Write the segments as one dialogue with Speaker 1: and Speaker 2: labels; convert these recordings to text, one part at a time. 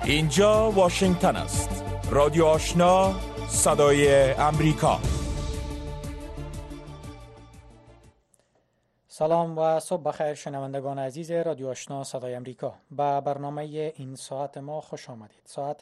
Speaker 1: اینجا واشنگتن است. رادیو آشنا، صدای امریکا.
Speaker 2: سلام و صبح بخیر شنوندگان عزیز رادیو آشنا صدای امریکا. به برنامه این ساعت ما خوش آمدید. ساعت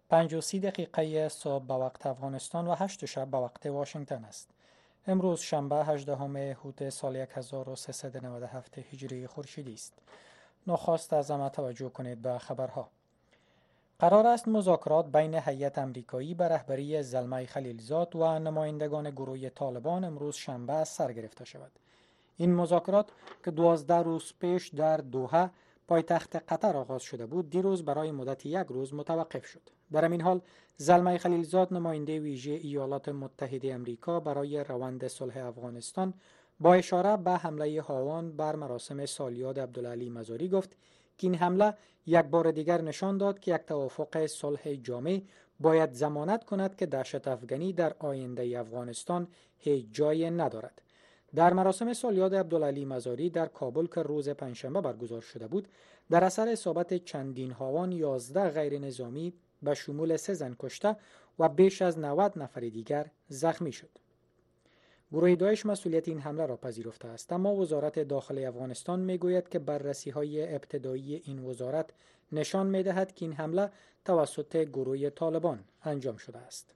Speaker 2: 5:30 صبح به وقت افغانستان و 8 شب به وقت واشنگتن است. امروز شنبه 18 هوت سال 1397 هجری خورشیدی است. نخست از همه توجه کنید به خبرها. قرار است مذاکرات بین هیئت امریکایی به رهبری زلمه خلیلزاد و نمایندگان گروه طالبان امروز شنبه سر گرفته شود. این مذاکرات که 12 روز پیش در دوحه پایتخت قطر آغاز شده بود، دیروز برای مدت 1 روز متوقف شد. در همین حال زلمه خلیلزاد نماینده ویژه ایالات متحده امریکا برای روند صلح افغانستان با اشاره به حمله هاوان بر مراسم سالیاد عبدالعلی مزاری گفت که این حمله یک بار دیگر نشان داد که یک توافق صلح جامع باید ضمانت کند که دهشت افغانی در آینده افغانستان هیچ جای ندارد. در مراسم سالیاد عبدالعلی مزاری در کابل که روز پنجشنبه برگزار شده بود، در اثر اصابت چندین هاوان 11 غیر نظامی به شمول 3 زن کشته و بیش از 90 نفر دیگر زخمی شد. گروه داعش مسئولیت این حمله را پذیرفته است، اما وزارت داخلی افغانستان میگوید که بررسی‌های ابتدایی این وزارت نشان می‌دهد که این حمله توسط گروه طالبان انجام شده است.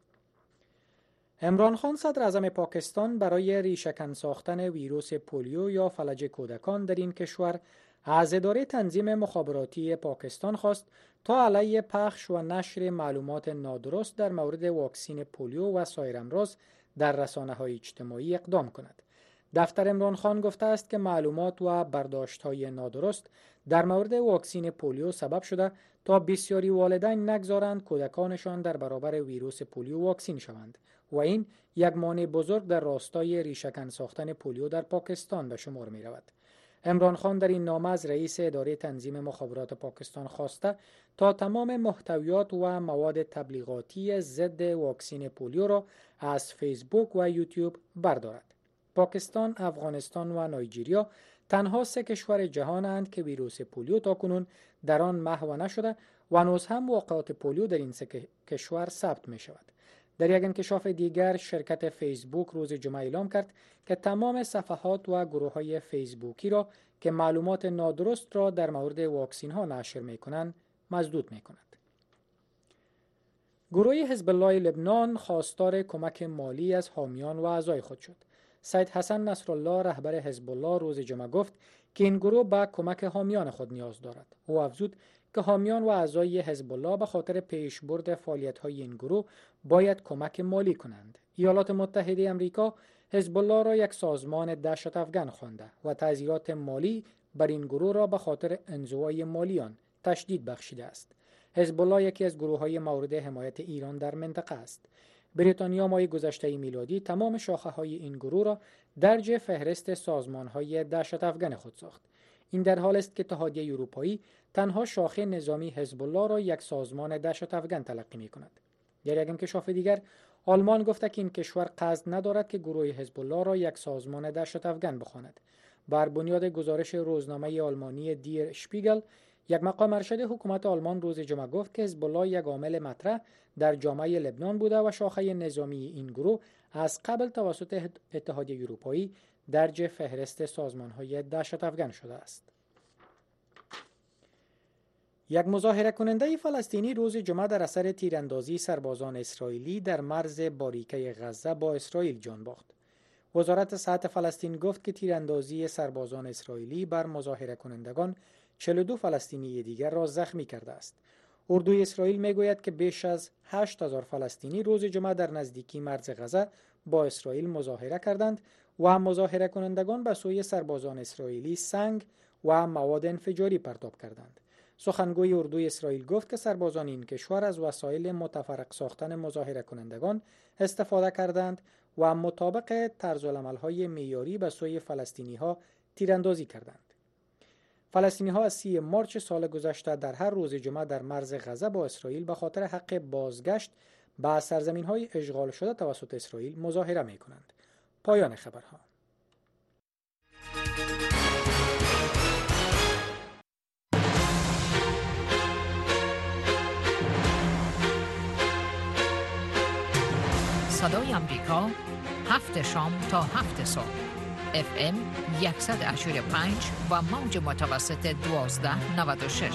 Speaker 2: عمران خان صدر اعظم پاکستان برای ریشه‌کن ساختن ویروس پولیو یا فلج کودکان در این کشور از اداره تنظیم مخابراتی پاکستان خواست تا علیه پخش و نشر معلومات نادرست در مورد واکسن پولیو و سایر امراض در رسانه‌های اجتماعی اقدام کند. دفتر عمران خان گفته است که معلومات و برداشت‌های نادرست در مورد واکسن پولیو سبب شده تا بسیاری والدین نگذارند کودکانشان در برابر ویروس پولیو واکسین شوند و این یک مانع بزرگ در راستای ریشه‌کن ساختن پولیو در پاکستان به شمار می رود. عمران خان در این نامه از رئیس اداره تنظیم مخابرات پاکستان خواسته تا تمام محتویات و مواد تبلیغاتی ضد واکسن پولیو را از فیسبوک و یوتیوب بردارد. پاکستان، افغانستان و نایجریا تنها 3 کشور جهانند که ویروس پولیو تاکنون در آن محو نشده و هنوز هم واقعات پولیو در این 3 کشور ثبت می شود. در یک انکشاف دیگر، شرکت فیسبوک روز جمعه اعلام کرد که تمام صفحات و گروه‌های فیسبوکی را که معلومات نادرست را در مورد واکسن ها نشر می‌کنند مسدود می‌کند. گروه حزب الله لبنان خواستار کمک مالی از حامیان و اعضای خود شد. سید حسن نصرالله رهبر حزب الله روز جمعه گفت که این گروه به کمک حامیان خود نیاز دارد. او افزود که حامیان و اعضای حزب الله به خاطر پیشبرد فعالیت‌های این گروه باید کمک مالی کنند. ایالات متحده امریکا حزب الله را یک سازمان دهشت افغان خوانده و تعزیرات مالی بر این گروه را به خاطر انزوای مالیان تشدید بخشیده است. حزب الله یکی از گروه‌های مورد حمایت ایران در منطقه است. بریتانیا ماه گذشته میلادی تمام شاخه‌های این گروه را درج فهرست سازمان‌های دهشت افغان خود ساخت. این در حال است که اتحادیه اروپایی تنها شاخه نظامی حزب الله را یک سازمان دهشت افغان تلقی می‌کند. در یک انکشاف دیگر، آلمان گفته که این کشور قصد ندارد که گروه حزب الله را یک سازمان دهشت افغان بخواند. بر بنیاد گزارش روزنامه آلمانی دیر شپیگل، یک مقام ارشد حکومت آلمان روز جمعه گفت که حزب الله یک عامل مطرح در جامعه لبنان بوده و شاخه نظامی این گروه از قبل توسط اتحادیه اروپایی درج فهرست سازمان‌های دهشت افغان شده است. یک مظاهره کننده فلسطینی روز جمعه در اثر تیراندازی سربازان اسرائیلی در مرز باریکه غزه با اسرائیل جان باخت. وزارت صحت فلسطین گفت که تیراندازی سربازان اسرائیلی بر مظاهره کنندگان 42 فلسطینی دیگر را زخمی کرده است. اردوی اسرائیل میگوید که بیش از 8000 فلسطینی روز جمعه در نزدیکی مرز غزه با اسرائیل مظاهره کردند و مظاهره کنندگان به سوی سربازان اسرائیلی سنگ و مواد انفجاری پرتاب کردند. سخنگوی اردوی اسرائیل گفت که سربازان این کشور از وسایل متفرق ساختن مظاهره کنندگان استفاده کردند و مطابق طرزالعمل‌های معیاری به سوی فلسطینی‌ها تیراندازی کردند. فلسطینی‌ها از 30 مارچ سال گذشته در هر روز جمعه در مرز غزه با اسرائیل به خاطر حق بازگشت به سرزمین‌های اشغال شده توسط اسرائیل مظاهره می‌کنند. پایان خبرها.
Speaker 3: صدای امریکا 7 شام تا 7 صبح FM 100.5 و موج متوسط 1296.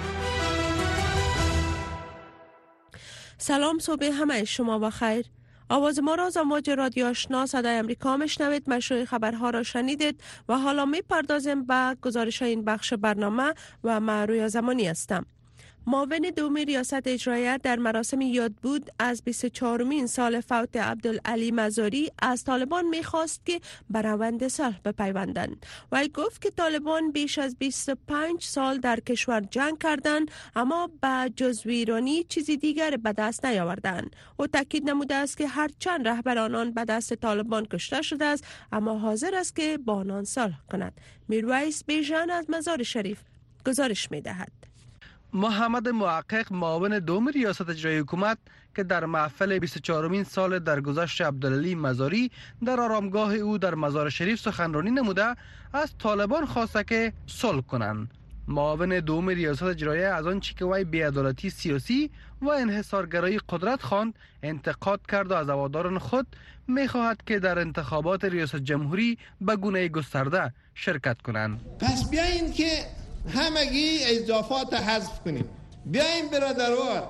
Speaker 4: سلام، صبح همه شما بخیر. آواز ما را از امواج رادیو آشنا صدای امریکا میشنوید. مشروع خبرها را شنیدید و حالا میپردازیم به گزارش این بخش برنامه و من رویا زمانی هستم. معاون دوم ریاست اجراییه در مراسم یادبود از 24مین سال فوت عبدالعلی مزاری از طالبان میخواست که به روند صلح بپیوندند. وی گفت که طالبان بیش از 25 سال در کشور جنگ کردند اما به جز ویرانی چیزی دیگر به دست نیاوردند. او تاکید نموده است که هرچند رهبر آنان به دست طالبان کشته شده است اما حاضر است که با آنان صلح کند. میرویس بیژن از مزار شریف گزارش میدهد.
Speaker 5: محمد محقق، معاون دوم ریاست اجرایی حکومت که در محفل 24مین سال درگذشت عبدالعلی مزاری در آرامگاه او در مزار شریف سخنرانی نموده، از طالبان خواسته که صلح کنند. معاون دوم ریاست اجرایی از آنچه که وی بی‌عدالتی سیاسی و انحصارگرایی قدرت خواند انتقاد کرد و از هواداران خود می‌خواهد که در انتخابات ریاست جمهوری به گونه گسترده شرکت کنند.
Speaker 6: پس بیاین که همگی اضافات حذف کنیم، بیایم برادروار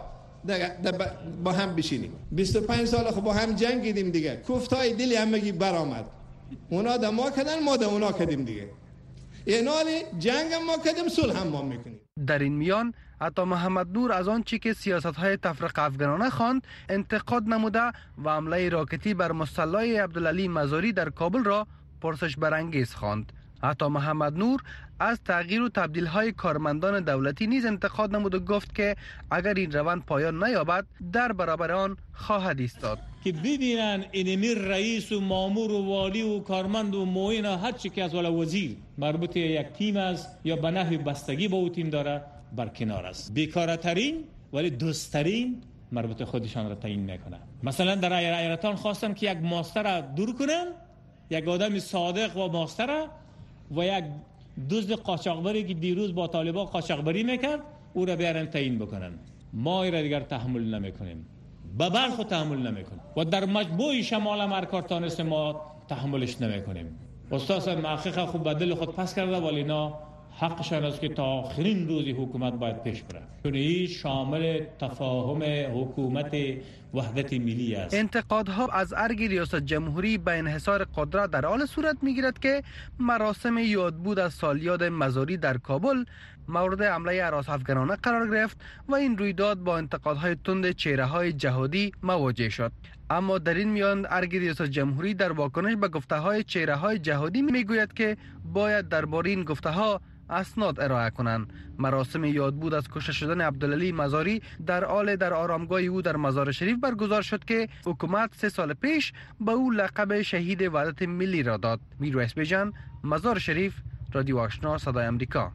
Speaker 6: با هم بشینیم. 25 سال خب با هم جنگیدیم دیگه، کوفتای دلی همگی برآمد. اونا دا ما کردن، ما دا اونا کردیم دیگه. اینالی جنگ هم ما کردیم، صلح هم ما میکنیم.
Speaker 5: در این میان عطا محمد نور از آنچه که سیاست‌های تفرقه افغانانه خواند انتقاد نموده و حمله راکتی بر مصلی عبدالعلی مزاری در کابل را پرسش برانگیز خواند. عطا محمد نور از تغییر و تبدیل‌های کارمندان دولتی نیز انتقاد نمود و گفت که اگر این روند پایان نیابد در برابر آن خواهد ایستاد.
Speaker 7: که ببینن اینمی رئیس و مامور و والی و کارمند و معین هر چی که از والا وزیر مربوط یک تیم است یا به نحو بستگی با او تیم داره برکنار است. بیکارترین ولی دوستترین مربوط خودشان را تعیین میکنه. مثلا در ایران خواستن که یک ماستر را دور کنن، یک آدم صادق و ماستر و یک دزد قاچاقبری که دیروز با طالبان قاچاقبری میکرد او را بیارن تعیین بکنن. ما این را دیگر تحمل نمیکنیم، به بلخ تحمل نمیکنیم و در مجموع شمال هم ارکارتانست ما تحملش نمیکنیم. استاد محقق خوب بدل خود پس کرده ولی اینا حقشان است که تا آخرین روزی حکومت باید پیش بره، چون این شامل تفاهم حکومت وحدت ملی است.
Speaker 5: انتقادها از ارگ ریاست جمهوری به انحصار قدرت در حال صورت میگیرد که مراسم یادبود از سالیاد مزاری در کابل مورد حمله هراس افغانانه قرار گرفت و این رویداد با انتقادهای تند چهره‌های جهادی مواجه شد. اما در این میان ارگ ریاست جمهوری در واکنش به گفته‌های چهره‌های جهادی میگوید که باید درباره این گفته‌ها اسناد ارائه کنند. مراسم یادبود از کشته شدن عبدالعلی مزاری در آرامگاه او در مزار شریف برگزار شد که حکومت 3 سال پیش به او لقب شهید وحدت ملی را داد. میرویس بیژن، مزار شریف، رادیو آشنا صدای امریکا.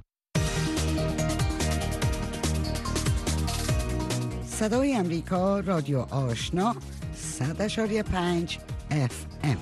Speaker 8: صدای امریکا، رادیو آشنا 100.5 FM.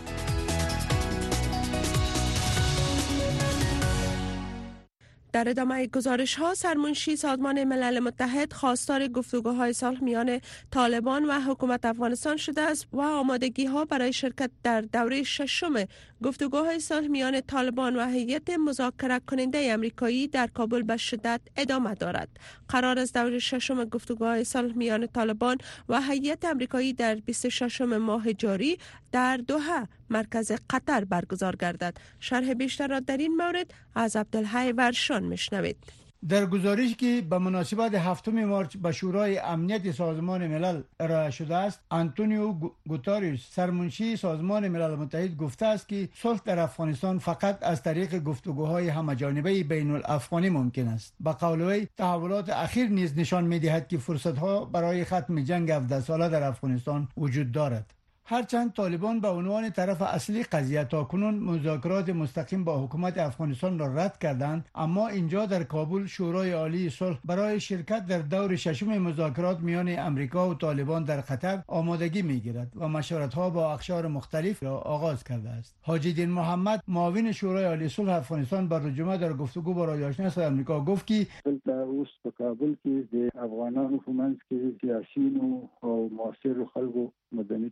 Speaker 4: در ادامه گزارش ها، سرمنشی سازمان ملل متحد خواستار گفتگوهای صلح میان طالبان و حکومت افغانستان شده است و آمادگی ها برای شرکت در دوره 6 گفتگوهای صلح میان طالبان و هیئت مذاکره کننده آمریکایی در کابل به شدت ادامه دارد. قرار است دوره 6 گفتگوهای صلح میان طالبان و هیئت آمریکایی در 26 ماه جاری در دوحه مرکز قطر برگزار گردد. شرح بیشتر را در این مورد از عبدالحی ورشان میشنوید.
Speaker 9: در گزارشی که به مناسبت 7 مارس به شورای امنیت سازمان ملل ارائه شده است، آنتونیو گوتاریش سرمنشی سازمان ملل متحد گفته است که صلح در افغانستان فقط از طریق گفتگوهای همه‌جانبه بین الافغانی ممکن است. به قول وی تحولات اخیر نیز نشان می‌دهد که فرصت‌ها برای ختم جنگ 17 ساله در افغانستان وجود دارد. هرچند طالبان به عنوان طرف اصلی قضیه تاکنون مذاکرات مستقیم با حکومت افغانستان را رد کردند، اما اینجا در کابل شورای عالی صلح برای شرکت در دور 6 مذاکرات میان امریکا و طالبان در قطر آمادگی میگیرد و مشورت‌ها با اقشار مختلف را آغاز کرده است. حاجی دین محمد، معاون شورای عالی صلح افغانستان، بر جمعه در گفتگو با رادیو آشنا صدای امریکا گفت که
Speaker 10: اوس په کابل کې د افغانانو په منځ کې سیاسيونو او معاصر خلکو مدني ټولنو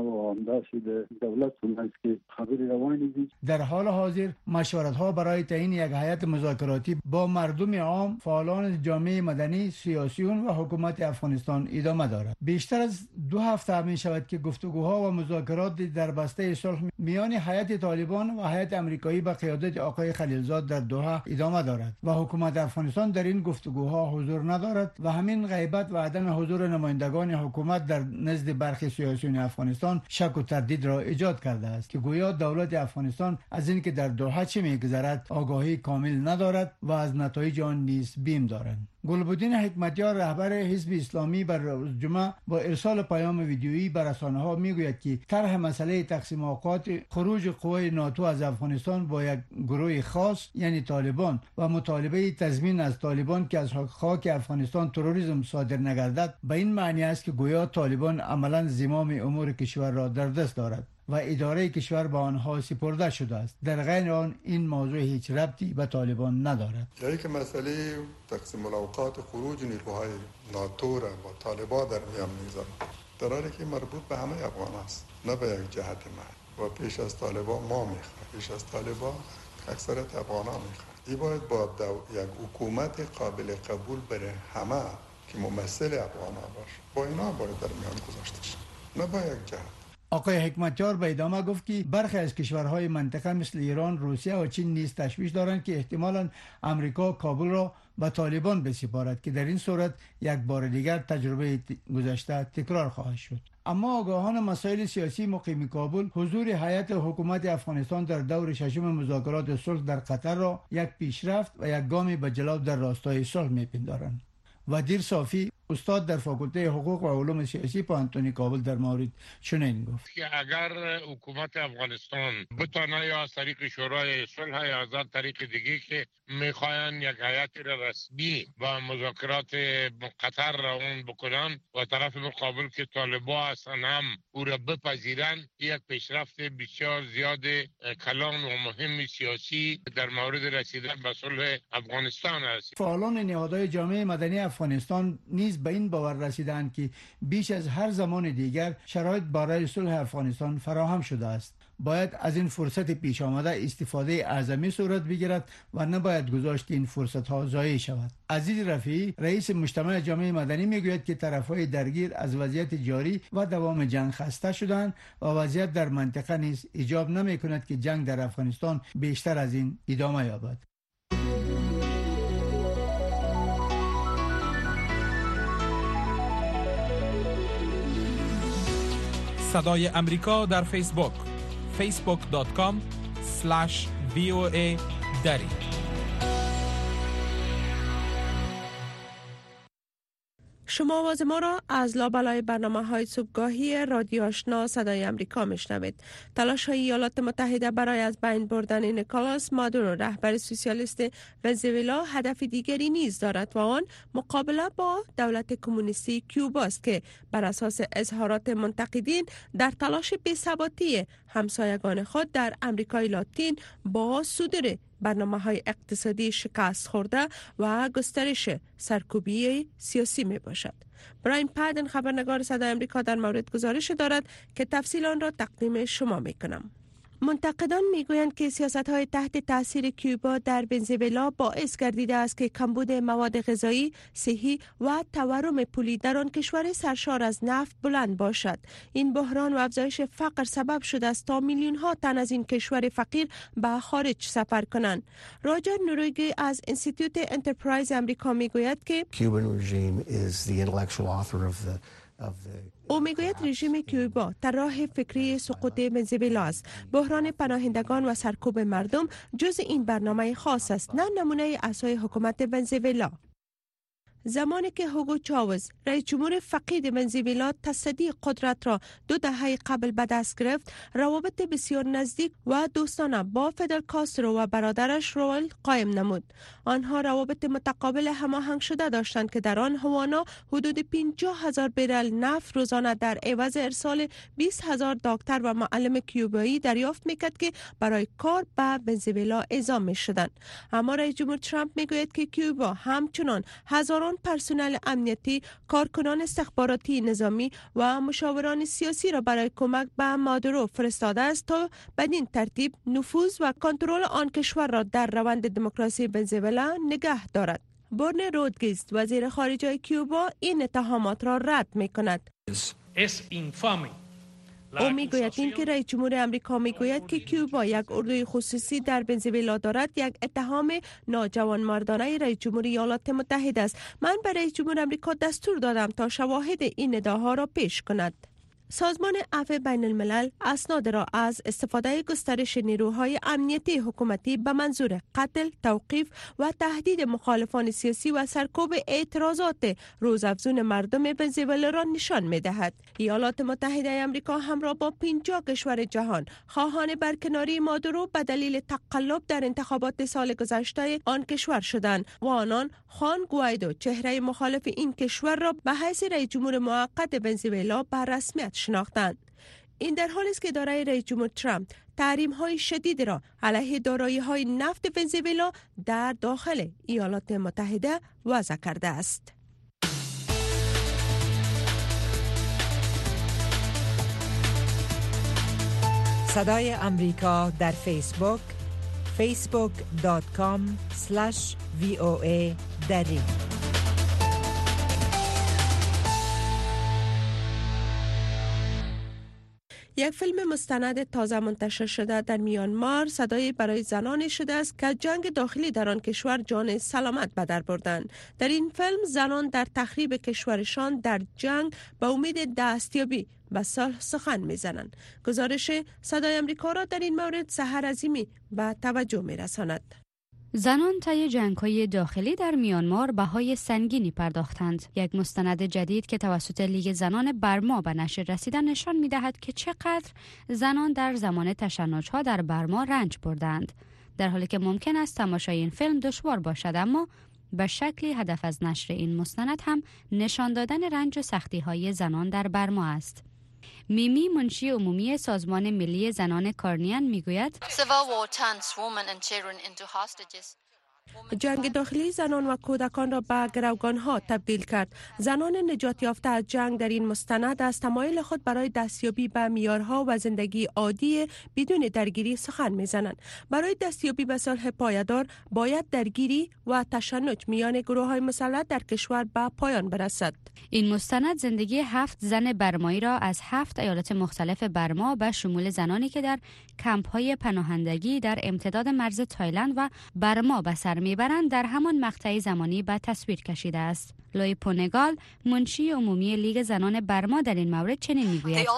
Speaker 10: و همداسې د دولت څخه کې خبرې روانې دي.
Speaker 9: در حال حاضر مشورت‌ها برای تعیین یک هیئت مذاکراتی با مردم عام، فعالان جامعه مدنی، سیاسیون و حکومت افغانستان ادامه دارد. بیشتر از 2 هفته می شود که گفتگوها و مذاکرات در بسته صلح میان هیئت طالبان و هیئت آمریکایی به قیادت آقای خلیلزاد در دوحه ادامه دارد و حکومت افغانستان در این گفتگوها حضور ندارد و همین غیبت و عدم حضور نمایندگان حکومت در نزد برخی سیاسیون افغانستان شک و تردید را ایجاد کرده است که گویا دولت افغانستان از اینکه در دوحه چه می‌گذرد آگاهی کامل ندارد و از نتایج آن نیز بیم دارد. گلبدین حکمتیار رهبر حزب اسلامی بر روز جمعه با ارسال پیام ویدیویی به رسانه‌ها میگوید که طرح مسئله تقسیم اوقات خروج قوای ناتو از افغانستان با یک گروه خاص یعنی طالبان و مطالبه تضمین از طالبان که از خاک افغانستان تروریسم صادر نگردد به این معنی است که گویا طالبان عملاً زمام امور کشور را در دست دارد و اداره کشور به آنها سپرده شده است. در غیر آن این موضوع هیچ ربطی به طالبان ندارد.
Speaker 11: یعنی که مسئله تقسیم الاوقات خروج نیروهای ناتو را با طالبان در میان می‌گذارد، در حالی که مربوط به همه افغان است، نه به یک جهت ما. و پیش از طالبان ما می‌خواهیم، پیش از طالبان اکثریت افغانان می‌خواهند. این باید با یک حکومت قابل قبول برای همه که ممثل افغانان باشه، با اینا باید در میان گذاشته شد، نه با یک جهت.
Speaker 9: آقای حکمتیار به ادامه گفت که برخی از کشورهای منطقه مثل ایران، روسیه و چین نیز تشویش دارند که احتمالاً امریکا کابل را به طالبان بسپارد که در این صورت یک بار دیگر تجربه گذشته تکرار خواهد شد. اما آگاهان مسائل سیاسی مقیم کابل حضور هیئت حکومت افغانستان در دور ششم مذاکرات صلح در قطر را یک پیشرفت و یک گام به جلو در راستای صلح می‌پندارند. ودیر صافی استاد در فاکولته حقوق و علوم سیاسی پانتونی کابل در مورد چنین گفت
Speaker 12: که اگر حکومت افغانستان بتونه یا از طریق شورای صلح یا از طریق دیگه که میخواین یک هیئت رسمی و مذاکرات قطر را اون بکنن و طرف مقابل که طالبان هستن هم او را بپذیرن، یک پیشرفت بسیار زیاد کلان و مهم سیاسی در مورد رسیدن به صلح افغانستان است.
Speaker 9: فعالان نهادهای جامعه مدنی افغانستان نیز به این باور رسیدند که بیش از هر زمان دیگر شرایط برای صلح افغانستان فراهم شده است. باید از این فرصت پیش آمده استفاده اعظمی صورت بگیرد و نباید گذاشت این فرصت ها ضایع شود. عزیز رفیعی رئیس مجتمع جامعه مدنی میگوید که طرفهای درگیر از وضعیت جاری و دوام جنگ خسته شدند و وضعیت در منطقه نیز ایجاب نمی کند که جنگ در افغانستان بیشتر از این ادامه یابد.
Speaker 1: صدای امریکا در فیسبوک facebook.com/VOA دری.
Speaker 4: شما آواز ما را از لابلای برنامه‌های صبحگاهی رادیو آشنا صدای امریکا میشنوید. تلاش‌های ایالات متحده برای از بین بردن نیکولاس مادورو رهبر سوسیالیست ونزوئلا هدف دیگری نیز دارد و آن مقابله با دولت کمونیستی کیوبا است که بر اساس اظهارات منتقدین در تلاش بی‌ثباتی همسایگان خود در امریکای لاتین با صدور برنامه‌های اقتصادی شکست خورده و گسترش سرکوبی سیاسی می باشد. براین پادن خبرنگار صدای امریکا در مورد گزارش دارد که تفصیل آن را تقدیم شما می کنم. منتقدان میگویند که سیاست‌های تحت تاثیر کیوبا در ونزوئلا باعث گردیده است که کمبود مواد غذایی، صحی و تورم پولی در آن کشور سرشار از نفت بلند باشد. این بحران و افزایش فقر سبب شده است تا میلیون‌ها تن از این کشور فقیر به خارج سفر کنند. راجر نوروگی از انستیتوت انترپرایز امریکا میگوید که او میگوید رژیم کیوبا طراح فکری سقوط ونزوئلا است. بحران پناهندگان و سرکوب مردم جز این برنامه خاص است، نه نمونه اساس حکومت ونزوئلا. زمانی که هوگو چاوز رئیس جمهور فقید ونزوئلا تصدی قدرت را 2 دهه قبل به دست گرفت، روابط بسیار نزدیک و دوستانه با فیدل کاسترو و برادرش روئل قائم نمود. آنها روابط متقابل هماهنگ شده داشتند که در آن هوانا حدود 50,000 برل نفت روزانه در عوض ارسال 20,000 دکتر و معلم کیوبایی دریافت میکرد که برای کار به ونزوئلا اعزام میشدند. اما رئیس جمهور ترامپ میگوید که کیوبا همچنان هزاران پرسنل امنیتی، کارکنان استخباراتی نظامی و مشاوران سیاسی را برای کمک به مادورو فرستاده است تا بدین ترتیب نفوذ و کنترل آن کشور را در روند دموکراسی ونزوئلا نگه دارد. برن رودریگز وزیر خارجه کیوبا این اتهامات را رد می‌کند. او میگوید این که رئیس جمهور امریکا میگوید که کیوبا یک اردوی خصوصی در ونزوئلا دارد یک اتهام ناجوانمردانه رئیس جمهور ایالات متحده است. من به رئیس جمهور امریکا دستور دادم تا شواهد این ادعاها را پیش کند. سازمان عفو بین الملل اسناد را از استفاده گسترش نیروهای امنیتی حکومتی به منظور قتل، توقیف و تهدید مخالفان سیاسی و سرکوب اعتراضات روزافزون مردم ونزوئلا را نشان می‌دهد. ایالات متحده آمریکا همراه با 50 کشور جهان خواهان برکناری مادورو به دلیل تقلب در انتخابات سال گذشته آن کشور شدند و آنان خوان گوایدو چهره مخالف این کشور را به حیث رئیس جمهور موقت ونزوئلا به رسمیت شناختند. این در حالی است که اداره رئیس جمهور ترامپ تحریم‌های شدید را علیه دارایی‌های نفت ونزوئلا در داخل ایالات متحده وضع کرده است.
Speaker 13: صدای امریکا در فیسبوک facebook.com/VOA دری.
Speaker 4: یک فیلم مستند تازه منتشر شده در میانمار صدای برای زنانی شده است که جنگ داخلی در آن کشور جان سلامت به در بردند. در این فیلم زنان در تخریب کشورشان در جنگ به امید دستیابی به صلح سخن میزنند. گزارش صدای امریکا را در این مورد سحر عظیمی به توجه میرساند.
Speaker 14: زنان طی جنگ‌های داخلی در میانمار بهای سنگینی پرداختند. یک مستند جدید که توسط لیگ زنان برما به نشر رسیده نشان می‌دهد که چقدر زنان در زمان تشنج‌ها در برما رنج بردند. در حالی که ممکن است تماشای این فیلم دشوار باشد، اما به شکلی هدف از نشر این مستند هم نشان دادن رنج و سختی‌های زنان در برما است. میمی منشی عمومی سازمان ملی زنان کارنیان میگوید
Speaker 4: جنگ داخلی زنان و کودکان را به گروگان‌ها تبدیل کرد. زنان نجات یافته از جنگ در این مستند از تمایل خود برای دستیابی به معیارها و زندگی عادی بدون درگیری سخن می‌زنند. برای دستیابی به صلح پایدار باید درگیری و تشنج میان گروه‌های مسلح در کشور به پایان برسد.
Speaker 14: این مستند زندگی 7 زن برمایی را از 7 ایالت مختلف برما به شمول زنانی که در کمپ‌های پناهندگی در امتداد مرز تایلند و برما به سر میبرند در همان مقطع زمانی به تصویر کشیده است. لوی پونگال منشی عمومی لیگ زنان برما در این مورد چنین میگوید: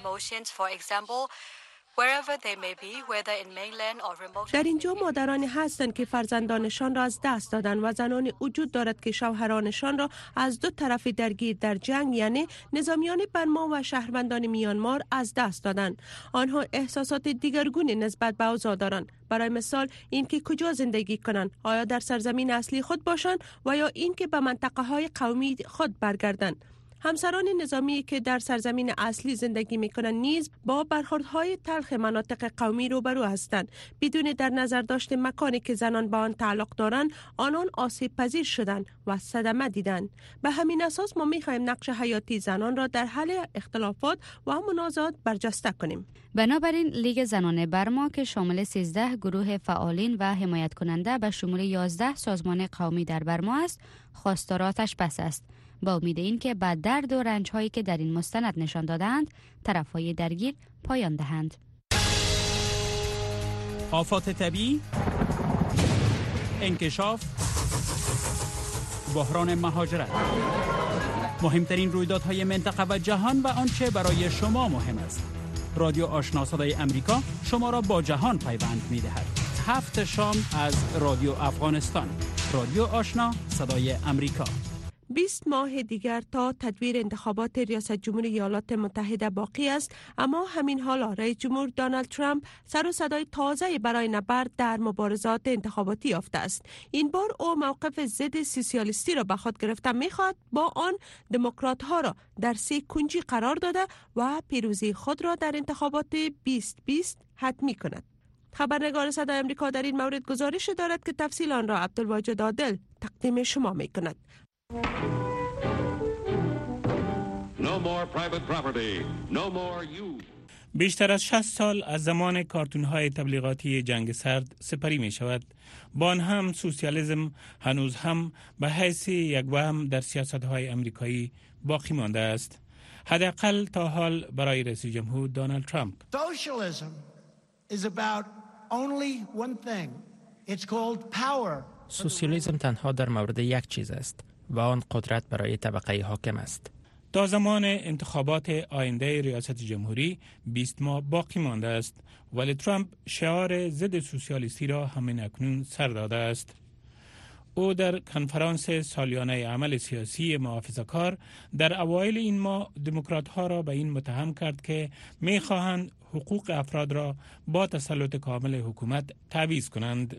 Speaker 4: در اینجا مادرانی هستند که فرزندانشان را از دست دادند و زنانی وجود دارد که شوهرانشان را از دو طرف درگیر در جنگ یعنی نظامیان برما و شهروندان میانمار از دست دادند. آنها احساسات دیگرگونی نسبت به اوضاع دارند. برای مثال اینکه کجا زندگی کنند، آیا در سرزمین اصلی خود باشند و یا اینکه به منطقه‌های قومی خود برگردند. همسران نظامی که در سرزمین اصلی زندگی می‌کنند نیز با برخوردهای تلخ مناطق قومی روبرو هستند. بدون در نظر داشت مکانی که زنان با آن تعلق دارند، آنان آسیب پذیر شدند و صدمه دیدند. به همین اساس ما می‌خواهیم نقش حیاتی زنان را در حل اختلافات و منازعات برجسته کنیم.
Speaker 14: بنابراین لیگ زنان برما که شامل 13 گروه فعالین و حمایت کننده به شمول 11 سازمان قومی در برما است، خواستار آتش بس است. با امید این که بعد درد و رنج هایی که در این مستند نشان دادند طرفهای درگیر پایان دهند.
Speaker 1: آفات طبیعی، انکشاف، بحران مهاجرت، مهمترین رویدادهای منطقه و جهان و آنچه برای شما مهم است. رادیو آشنا صدای امریکا شما را با جهان پیوند می‌دهد. 7 شام از رادیو افغانستان. رادیو آشنا صدای امریکا.
Speaker 4: 20 ماه دیگر تا تدویر انتخابات ریاست جمهوری ایالات متحده باقی است، اما همین حالا رئیس جمهور دونالد ترامپ سر و صدای تازه برای نبرد در مبارزات انتخاباتی یافته است. این بار او موقف ضد سوسیالیستی را به خود گرفته می‌خواهد با آن دموکرات ها را در 3 کنجی قرار داده و پیروزی خود را در انتخابات 2020 حتمی کند. خبرنگار صدای امریکا در این مورد گزارش دارد که تفصیل آن را عبدالواجد عادل تقدیم شما می‌کند.
Speaker 15: No more private property. No more you.
Speaker 16: بیشتر از 60 سال از زمان کارتون‌های تبلیغاتی جنگ سرد سپری می شود. با آن هم سوسیالیسم هنوز هم به حیث یک وهم در سیاست‌های امریکایی باقی مانده است. حداقل تا حال برای رئیس جمهور دونالد ترامپ.
Speaker 17: Socialism is about only one thing. It's called power.
Speaker 18: سوسیالیسم تنها در مورد یک چیز است و آن قدرت برای طبقه حاکم است.
Speaker 16: تا زمان انتخابات آینده ریاست جمهوری 20 ماه باقی مانده است، ولی ترامپ شعار ضد سوسیالیستی را همین اکنون سر داده است. او در کنفرانس سالیانه عمل سیاسی محافظه‌کار در اوایل این ماه دموکرات‌ها را به این متهم کرد که می‌خواهند حقوق افراد را با تسلط کامل حکومت تعویض کنند.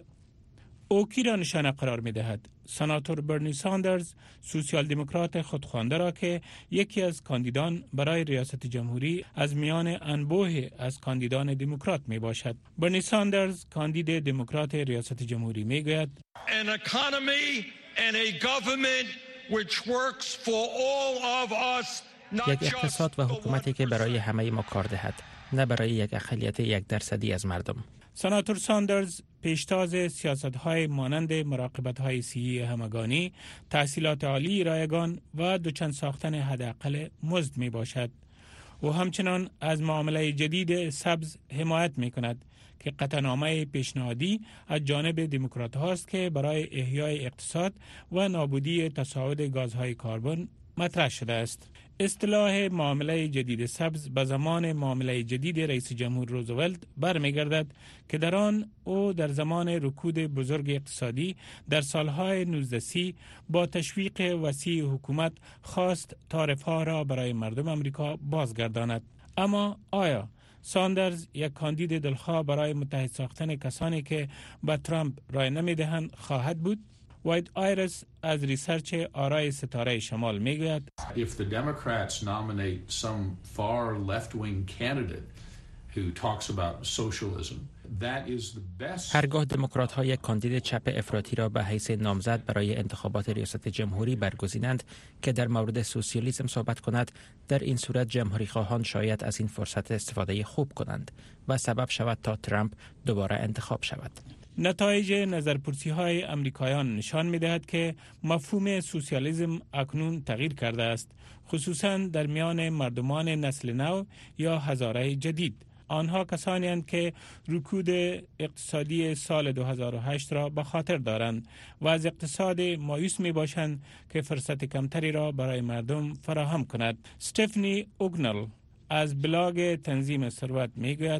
Speaker 16: او کی را نشانه قرار می دهد؟ سناتور برنی ساندرز، سوسیال دموکرات خودخوانده را که یکی از کاندیدان برای ریاست جمهوری از میان انبوه از کاندیدان دموکرات می باشد. برنی ساندرز، کاندید دموکرات ریاست جمهوری می گوید
Speaker 19: An economy and a government which works for all of us.
Speaker 18: یک اقتصاد و حکومتی که برای همه ما کار دهد، نه برای یک اقلیت 1% از مردم.
Speaker 16: سناتور ساندرز پیشتاز سیاست‌های مانند مراقبت‌های صحی همگانی، تحصیلات عالی رایگان و دوچند ساختن حداقل مزد میباشد. او همچنان از معامله جدید سبز حمایت میکند که قطعنامه پیشنهادی از جانب دموکرات هاست که برای احیای اقتصاد و نابودی تصاعد گازهای کربن مطرح شده است. اصطلاح معامله جدید سبز به زمان معامله جدید رئیس جمهور روزولت برمیگردد که در آن او در زمان رکود بزرگ اقتصادی در سالهای 1930 با تشویق وسیع حکومت خواست تعرفه‌ها را برای مردم امریکا بازگرداند. اما آیا ساندرز یک کاندید دلخواه برای متحد ساختن کسانی که به ترامپ رای نمیدهند خواهد بود؟ وایت آیرس از ریسرچ آرای ستاره شمال میگوید
Speaker 20: If the Democrats nominate some far left-wing candidate who talks about socialism, that is the best.
Speaker 18: هرگاه دموکرات ها یک کاندید چپ افراطی را به حیث نامزد برای انتخابات ریاست جمهوری برگزینند که در مورد سوسیالیسم صحبت کند، در این صورت جمهوری خواهان شاید از این فرصت استفاده خوب کنند و سبب شود تا ترامپ دوباره انتخاب شود.
Speaker 16: نتایج نظرپرسی‌های امریکایان نشان می‌دهد که مفهوم سوسیالیسم اکنون تغییر کرده است، خصوصاً در میان مردمان نسل نو یا هزاره جدید. آنها کسانی هستند که رکود اقتصادی سال 2008 را به خاطر دارند و از اقتصاد مایوس می‌باشند که فرصت کمتری را برای مردم فراهم کند. استفانی اوگنل از بلاگ تنظیم ثروت می‌گوید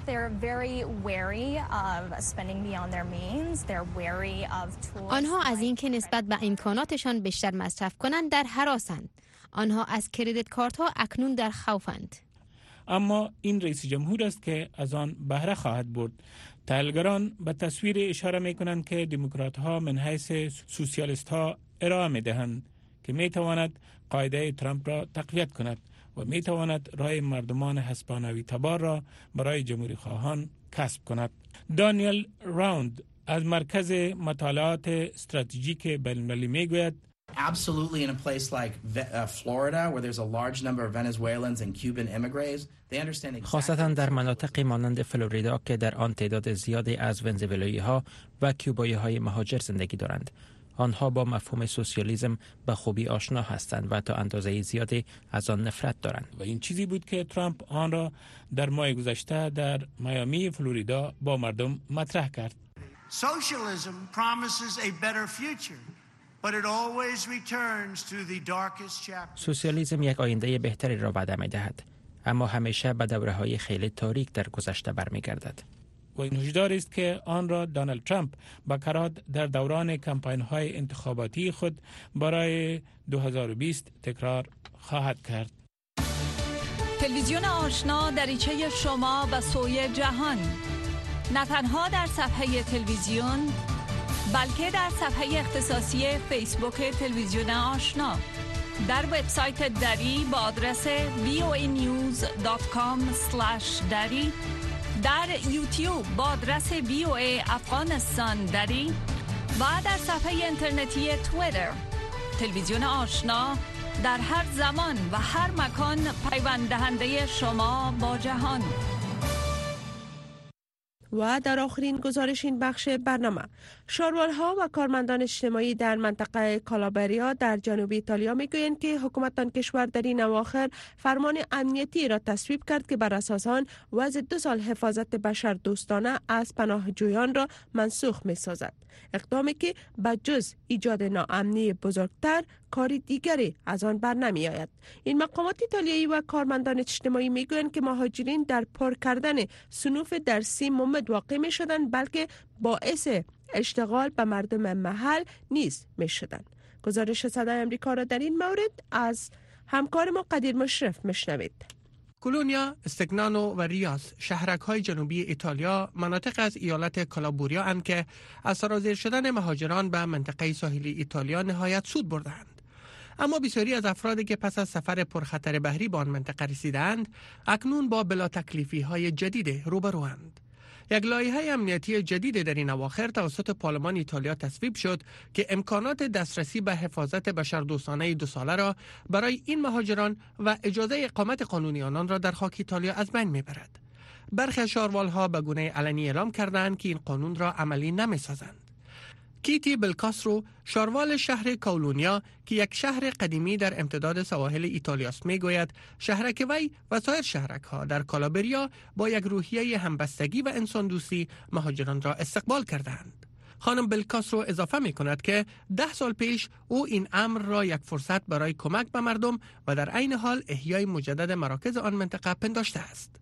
Speaker 21: آنها از اینکه نسبت به امکاناتشان بیشتر مصرف کنند در هراسند. آنها از کریدیت کارت ها اکنون در خوفند.
Speaker 16: اما این رئیس جمهور است که از آن بهره خواهد برد. تحلیلگران به تصویر اشاره می کنند که دموکرات ها من حیث سوسیالیست ها ارائه می دهند که می تواند قاعده ترامپ را تقویت کند و می تواند رای مردمان هسپانوی تبار را برای جمهوری خواهان کسب کند. دانیل راوند از مرکز مطالعات استراتژیک بین‌المللی می گوید
Speaker 22: Absolutely, in a place like Florida, where there's a large number of Venezuelans and Cuban immigrants, they understand exactly.
Speaker 18: خاصتا در مناطقی مانند فلوریدا که در آن تعداد زیادی از ونزوئلایی ها و کیوبایی های مهاجر زندگی دارند. آنها با مفهوم سوسیالیسم به خوبی آشنا هستند و تا اندازه زیادی از آن نفرت دارند.
Speaker 16: و این چیزی بود که ترامپ آن را در ماه گذشته در میامی فلوریدا با مردم مطرح کرد.
Speaker 17: Socialism promises a better future. But it always returns to the darkest chapter.
Speaker 18: سوسیالیسم یک آینده بهتری را وعده می‌دهد، اما همیشه به دوره‌های خیلی تاریک در گذشته برمیگردد.
Speaker 16: و این هشدار است که آن را دونالد ترامپ به کرات در دوران کمپاین‌های انتخاباتی خود برای 2020 تکرار خواهد کرد.
Speaker 23: تلویزیون آشنا دریچه شما به سوی جهان، نه تنها در صفحه تلویزیون بلکه در صفحه اختصاصی فیسبوک تلویزیون آشنا، در وبسایت دری با آدرس voanews.com/dari، در یوتیوب با آدرس VOA افغانستان دری و در صفحه اینترنتی توییتر تلویزیون آشنا در هر زمان و هر مکان پیوند دهنده شما با جهان.
Speaker 4: و در آخرین گزارش این بخش برنامه، شاروالها و کارمندان اجتماعی در منطقه کالابریا در جنوب ایتالیا میگویند که حکومت آن کشور در این اواخر فرمان امنیتی را تصویب کرد که بر اساس آن وضع 2 سال حفاظت بشر دوستانه از پناهجویان را منسوخ می سازد. اقدامی که بجز ایجاد ناامنی بزرگتر کاری دیگری از آن بر نمی آید. این مقامات ایتالیایی و کارمندان اجتماعی می گویند که مهاجرین در پر کردن صنوف درسی ممد واقع می شدند، بلکه باعث اشتغال به مردم محل نیز می شدند. گزارش صدای امریکا را در این مورد از همکار ما قدیر مشرف میشنوید.
Speaker 2: کولونیا، استگنانو و ریاس شهرک‌های جنوبی ایتالیا مناطق از ایالت کالابوریا اند که از سرازیر شدن مهاجران به منطقه ساحلی ایتالیا نهایت سود بردند. اما بسیاری از افرادی که پس از سفر پرخطر بحری به آن منطقه رسیدند، اکنون با بلا تکلیفی‌های جدید روبروند. یک لایحه امنیتی جدید در این اواخر توسط پارلمان ایتالیا تصویب شد که امکانات دسترسی به حفاظت بشردوستانه 2 ساله را برای این مهاجران و اجازه اقامت قانونی آنان را در خاک ایتالیا از بین میبرد. برخی شاروالها به گونه علنی اعلام کردند که این قانون را عملی نمیسازند. کیتی بلکاسرو، شاروال شهر کولونیا که یک شهر قدیمی در امتداد سواحل ایتالیا است، میگوید شهرک وی و سایر شهرک‌ها در کالابریا با یک روحیه همبستگی و انسان دوستی مهاجران را استقبال کردند. خانم بلکاسرو اضافه می‌کند که 10 سال پیش او این امر را یک فرصت برای کمک به مردم و در عین حال احیای مجدد مراکز آن منطقه پنداشته است.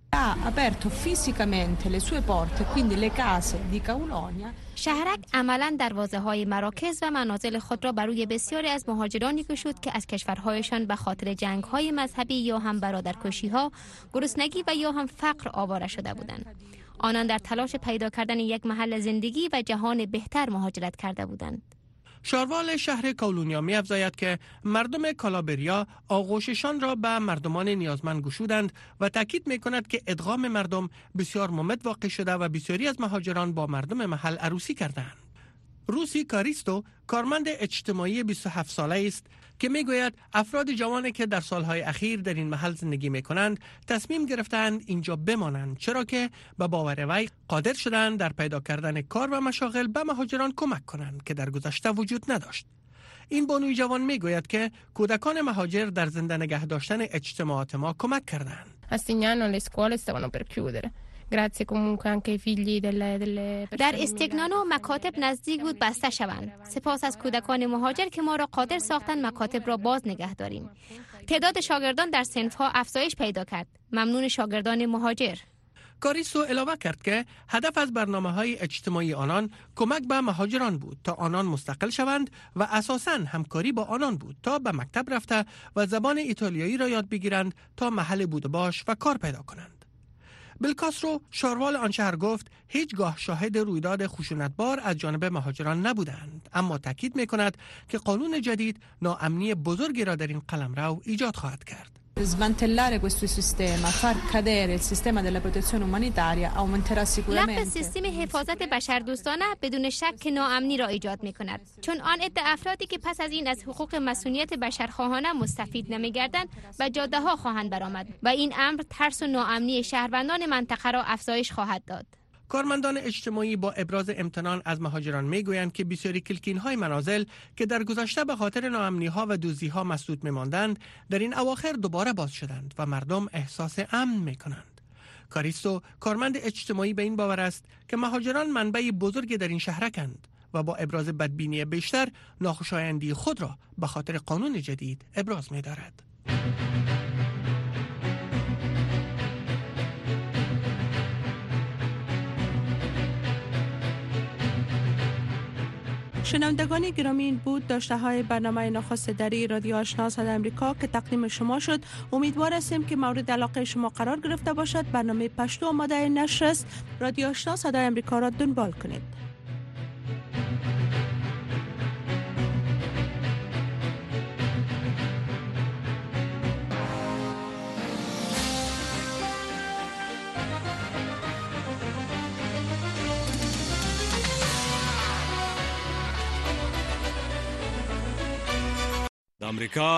Speaker 21: شهرک عملاً دروازه‌های مراکز و منازل خود را بر روی بسیاری از مهاجرانی گشود که از کشورهایشان به خاطر جنگ‌های مذهبی یا هم برادرکشی‌ها، گرسنگی و یا هم فقر آواره شده بودند. آنان در تلاش پیدا کردن یک محل زندگی و جهان بهتر مهاجرت کرده بودند.
Speaker 2: شاروال شهر کولونیا می افزاید که مردم کالابریا آغوششان را به مردمان نیازمند گشودند و تاکید می کند که ادغام مردم بسیار ممد واقع شده و بسیاری از مهاجران با مردم محل عروسی کردند. روسی کاریستو، کارمند اجتماعی 27 ساله است که میگوید افراد جوانی که در سالهای اخیر در این محل زندگی میکنند تصمیم گرفتند اینجا بمانند، چرا که به باور وی قادر شدند در پیدا کردن کار و مشاغل به مهاجران کمک کنند که در گذشته وجود نداشت. این بانوی جوان میگوید که کودکان مهاجر در زنده نگه داشتن اجتماعات ما کمک کردند.
Speaker 21: در استگنانو مکاتب نزدیک بود بسته شوند. سپاس از کودکان مهاجر که ما را قادر ساختند مکاتب را باز نگه داریم. تعداد شاگردان در صنف‌ها افزایش پیدا کرد. ممنون شاگردان مهاجر.
Speaker 2: کاریستو علاوه کرد که هدف از برنامه‌های اجتماعی آنان کمک به مهاجران بود تا آنان مستقل شوند و اساساً همکاری با آنان بود تا به مکتب رفته و زبان ایتالیایی را یاد بگیرند تا محل بود و باش و کار پیدا کنند. بلکاسرو، شاروال آن شهر، گفت هیچگاه شاهد رویداد خشونتبار از جانب مهاجران نبودند، اما تاکید می‌کند که قانون جدید ناامنی بزرگی را در این قلمرو ایجاد خواهد کرد.
Speaker 3: Smantellare questo sistema, far cadere il sistema della protezione umanitaria aumenterà sicuramente.
Speaker 21: لغو سیستم حفاظت بشردوستانه بدون شک ناامنی را ایجاد می‌کند، چون آن عده افرادی که پس از این از حقوق مسئولیت بشرخواهانه مستفید نمی‌گردند به جاده‌ها خواهند برآمد و این امر ترس و ناامنی شهروندان منطقه را افزایش خواهد داد.
Speaker 2: کارمندان اجتماعی با ابراز امتنان از مهاجران میگویند که بسیاری کلکین‌های منازل که در گذشته به خاطر ناامنی‌ها و دزدی‌ها مسدود می‌ماندند در این اواخر دوباره باز شدند و مردم احساس امن می‌کنند. کاریستو، کارمند اجتماعی، به این باور است که مهاجران منبع بزرگی در این شهرکند و با ابراز بدبینی بیشتر ناخوشایندی خود را به خاطر قانون جدید ابراز می‌دارد.
Speaker 4: شنوندگان گرامی، این بود داشته های برنامه نخست دری رادیو آشنا صدای امریکا که تقدیم شما شد. امیدوار هستیم که مورد علاقه شما قرار گرفته باشد. برنامه پشتو آماده نشر است. رادیو آشنا صدای امریکا را دنبال کنید.
Speaker 5: آمریکا